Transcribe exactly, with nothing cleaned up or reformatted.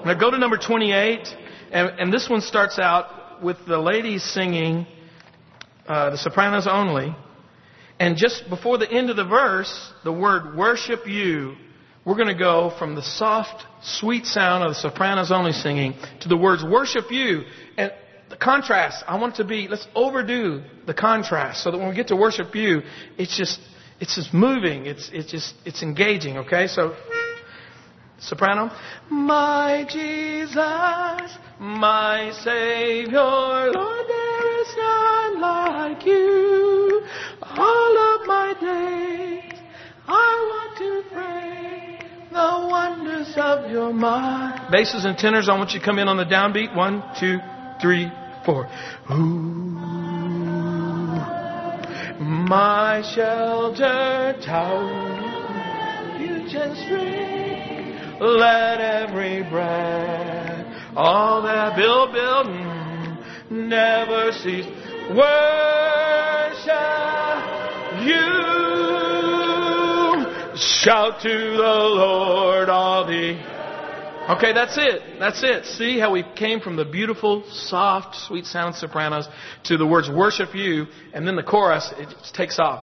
Now go to number twenty-eight. And, and this one starts out with the ladies singing, uh, the sopranos only. And just before the end of the verse, the word worship you, we're going to go from the soft, sweet sound of the sopranos only singing to the words worship you. And the contrast, I want it to be, let's overdo the contrast so that when we get to worship you, it's just, it's just moving. It's, it's just, it's engaging. Okay. So soprano. My Jesus, my Savior, Lord, there is none like you. All of my days, I want to praise the wonders of your mind. Basses and tenors, I want you to come in on the downbeat. One, two, three, four. Ooh, my shelter tower, you just ring. Let every breath, all that build, build, never cease. Worship you. Shout to the Lord all the... Okay, that's it. That's it. See how we came from the beautiful, soft, sweet sound sopranos to the words worship you, and then the chorus, it just takes off.